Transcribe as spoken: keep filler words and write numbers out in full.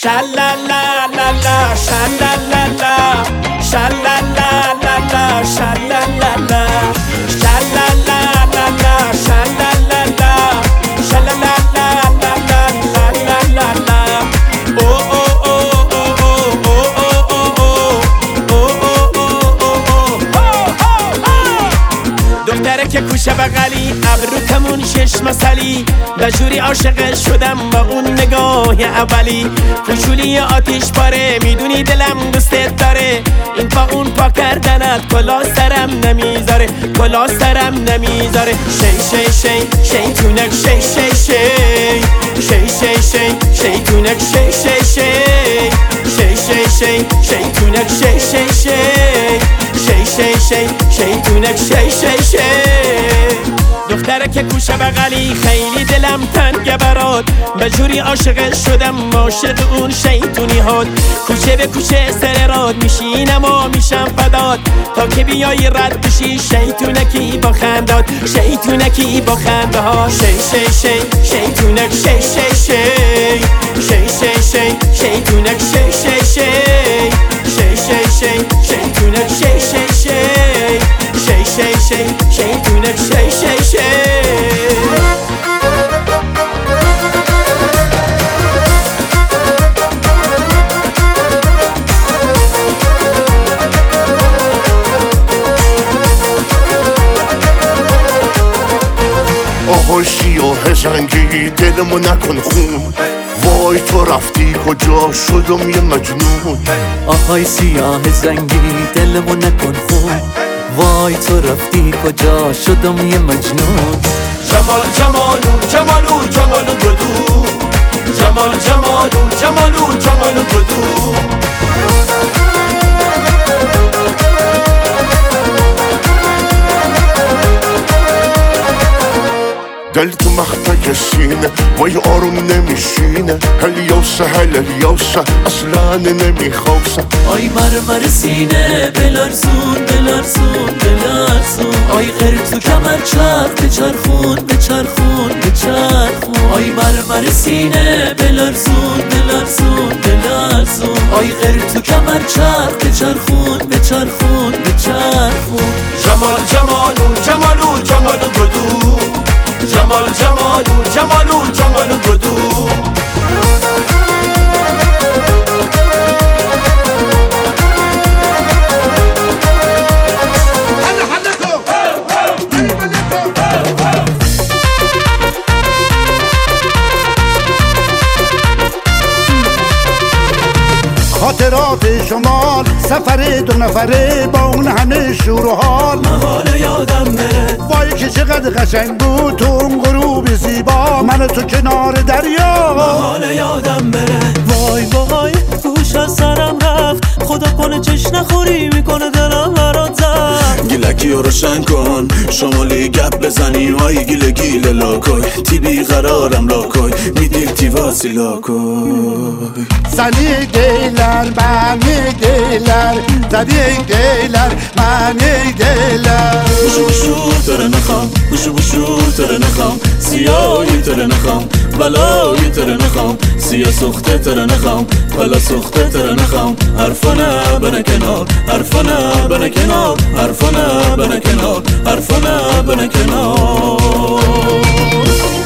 Sha-la-la-la-la, sha-la-la-la, sha-la-la-la-la, sha-la-la-la, sha-la-la-la-la, sha-la-la-la, sha-la-la-la-la-la-la-la-la. Oh oh oh oh oh oh oh oh oh oh. دختره که کوشه بغلی ابرو کمون شش مسلی بجوری عاشق شدم با اون نگاه اولی کوچولی آتیش پاره میدونی دلم دوستت داره این پا اون پا کردنت کلا سرم نمیذاره کلا سرم نمیذاره شی شی شی شیطونک شی شی شی شی شی شی شیطونک شی شی شی شی شی شی شیطونک شی شی شی شی شی شی شیطونک شی شی شی. دختره که کوشه بغلی خیلی دلم تنگ برات بجوری عاشق شدم عاشق اون شیطونی هات کوچه به کوچه سر راد میشینم و میشم فدات تا که بیایی رد بشی شیطونکی با خندات شیطونکی با خنده ها شی شی شی شیطونک شی شی شی شی شی شی شیطونک شی شی شی شی شی شی شیطونک شی شی شی شی شی شی شیطونک شی شی شی. آهای سیاه زنگی دلمو نکن خون وای تو رفتی کجا شدم یه مجنون آهای سیاه زنگی دلمو نکن خون وای تو رفتی کجا شدم یه مجنون جمال جمالو جمالو جمالو بدو جمال جمالو جمالو جمالو بدو دل تو مخفی سینه وای آروم نمیشینه هلیوسه هل هلیوسه اصلا نمیخواسه آی مرمر سینه بلرزون بلرزون بلرزون آی غیر تو کمر چرخ بچرخون بچرخون بچرخون آی مرمر سینه بلرزون بلرزون بلرزون آی غیر تو کمر چرخ بچرخون بچرخون بچرخون جمال جمالو جمالو جمالو بدو جمال جمالو جمالو جمالو بدو خاطرات شمال سفر دو نفره با اون همه شور و حال محاله یادم بره وای که چقدر قشنگ بود تو اون غروب زیبا من و تو کنار دریا محاله یادم بره وای وای گوش از سرم رفت خدا کنه چش نخوری میکنه دلم برات زد گیلکی رو روشن کن شمالی گپ بزنی های گیل گیل لاکوی تی بی قرارم لاکوی میدیل تی واسی لاکوی سنی گیلر منی گیلر زدی گیلر منی گیلر بوشو بوشو تره نخوام بوشو بوشو تره نخوام سیاهی تره نخوام بلایی تره نخوام سیاه سخته تره نخوام بلا سخته تره نخوام حرفانه بنه کنار حرفانه بنه کنار حرفانه بنه کنار حرفانه بنه کنار